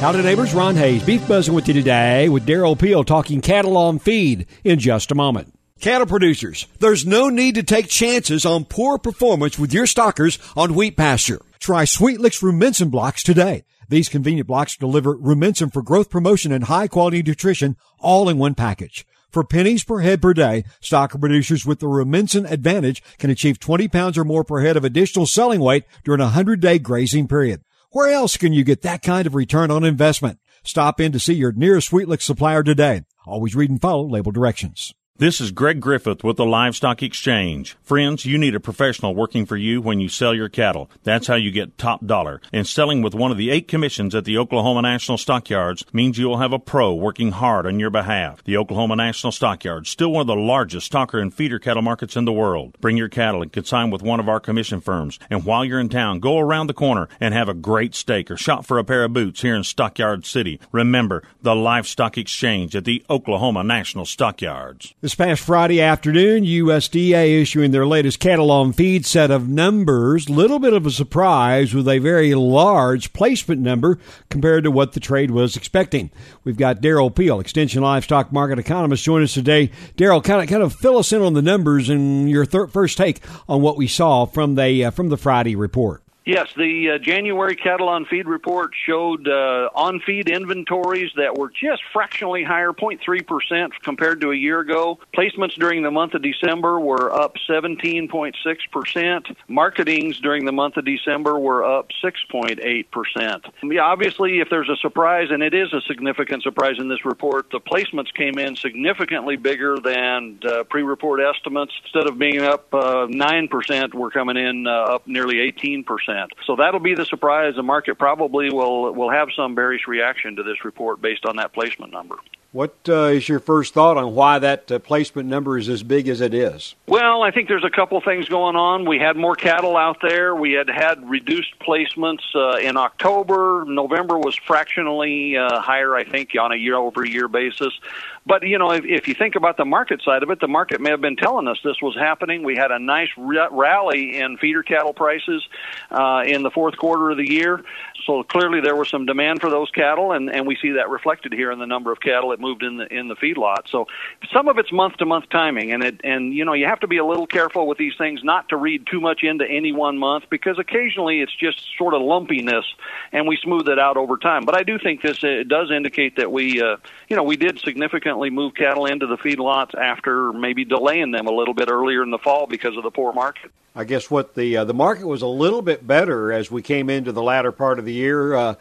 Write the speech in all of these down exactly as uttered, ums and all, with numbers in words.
Howdy neighbors, Ron Hayes, Beef Buzzing with you today with Darrell Peel talking cattle on feed in just a moment. Cattle producers, there's no need to take chances on poor performance with your stockers on wheat pasture. Try Sweetlix Rumensin blocks today. These convenient blocks deliver Rumensin for growth promotion and high-quality nutrition all in one package. For pennies per head per day, stocker producers with the Rumensin Advantage can achieve twenty pounds or more per head of additional selling weight during a hundred-day grazing period. Where else can you get that kind of return on investment? Stop in to see your nearest Sweetlix supplier today. Always read and follow label directions. This is Greg Griffith with the Livestock Exchange. Friends, you need a professional working for you when you sell your cattle. That's how you get top dollar. And selling with one of the eight commissions at the Oklahoma National Stockyards means you'll have a pro working hard on your behalf. The Oklahoma National Stockyards, still one of the largest stocker and feeder cattle markets in the world. Bring your cattle and consign with one of our commission firms. And while you're in town, go around the corner and have a great steak or shop for a pair of boots here in Stockyard City. Remember, the Livestock Exchange at the Oklahoma National Stockyards. This past Friday afternoon, U S D A issuing their latest cattle on feed set of numbers. Little bit of a surprise with a very large placement number compared to what the trade was expecting. We've got Darrell Peel, Extension Livestock Market Economist, join us today. Darrell, kind of kind of fill us in on the numbers and your thir- first take on what we saw from the uh, from the Friday report. Yes, the uh, January cattle on feed report showed uh, on-feed inventories that were just fractionally higher, zero point three percent compared to a year ago. Placements during the month of December were up seventeen point six percent. Marketings during the month of December were up six point eight percent. Yeah, obviously, if there's a surprise, and it is a significant surprise in this report, the placements came in significantly bigger than uh, pre-report estimates. Instead of being up uh, nine percent, we're coming in uh, up nearly eighteen percent. So that'll be the surprise. The market probably will will have some bearish reaction to this report based on that placement number. What uh, is your first thought on why that uh, placement number is as big as it is? Well, I think there's a couple things going on. We had more cattle out there. We had had reduced placements uh, in October. November was fractionally uh, higher, I think, on a year-over-year basis. But, you know, if, if you think about the market side of it, the market may have been telling us this was happening. We had a nice r- rally in feeder cattle prices uh, in the fourth quarter of the year. So clearly there was some demand for those cattle, and, and we see that reflected here in the number of cattle that moved in the in the feedlot. So some of it's month-to-month timing, and it and you know you have to be a little careful with these things not to read too much into any one month, because occasionally it's just sort of lumpiness, and we smooth it out over time. But I do think this it does indicate that we uh, you know we did significantly move cattle into the feedlots after maybe delaying them a little bit earlier in the fall because of the poor market. I guess what the uh, the market was a little bit better as we came into the latter part of the year. Uh,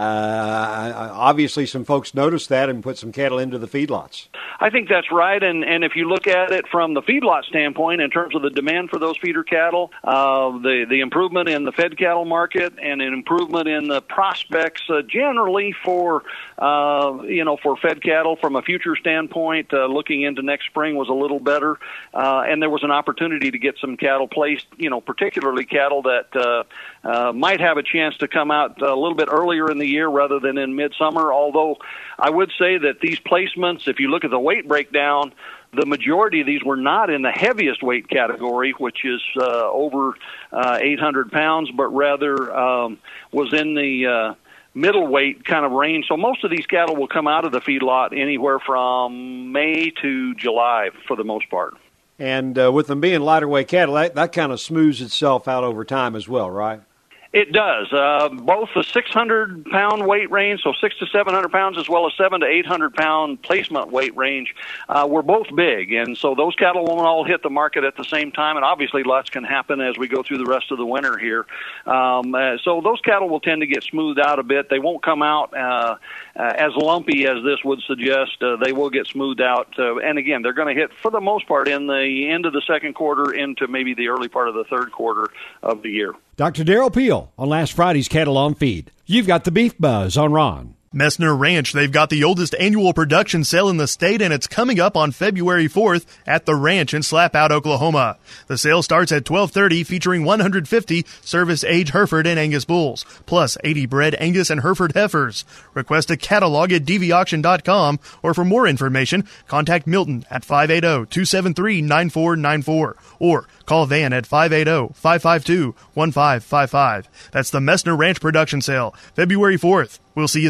uh, obviously, some folks noticed that and put some cattle into the feedlots. I think that's right, and and if you look at it from the feedlot standpoint, in terms of the demand for those feeder cattle, uh, the the improvement in the fed cattle market, and an improvement in the prospects uh, generally for uh, you know for fed cattle from a future standpoint, uh, looking into next spring was a little better, uh, and there was an opportunity to get some cattle placed. You know, particularly cattle that uh, uh, might have a chance to come out a little bit earlier in the year rather than in midsummer. Although I would say that these placements, if you look at the weight breakdown, the majority of these were not in the heaviest weight category, which is uh, over uh, eight hundred pounds, but rather um, was in the uh, middleweight kind of range. So most of these cattle will come out of the feedlot anywhere from May to July for the most part. And uh, with them being lighter weight cattle, that, that kind of smooths itself out over time as well, right? It does. Uh, both the six hundred pound weight range, so six to seven hundred pounds, as well as seven to eight hundred pound placement weight range, uh, were both big. And so those cattle won't all hit the market at the same time. And obviously lots can happen as we go through the rest of the winter here. Um, uh, so those cattle will tend to get smoothed out a bit. They won't come out uh, uh, as lumpy as this would suggest. Uh, they will get smoothed out. Uh, and again, they're going to hit, for the most part, in the end of the second quarter into maybe the early part of the third quarter of the year. Doctor Darrell Peel on last Friday's Cattle on Feed. You've got the Beef Buzz on Ron. Messner Ranch, they've got the oldest annual production sale in the state, and it's coming up on February fourth at the ranch in Slapout, Oklahoma. The sale starts at twelve thirty, featuring one hundred fifty service-age Hereford and Angus bulls, plus eighty bred Angus and Hereford heifers. Request a catalog at d v auction dot com, or for more information, contact Milton at five eight zero, two seven three, nine four nine four, or call Van at five eight zero, five five two, one five five five. That's the Messner Ranch production sale, February fourth. We'll see you there.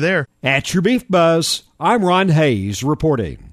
At your Beef Buzz, I'm Ron Hayes reporting.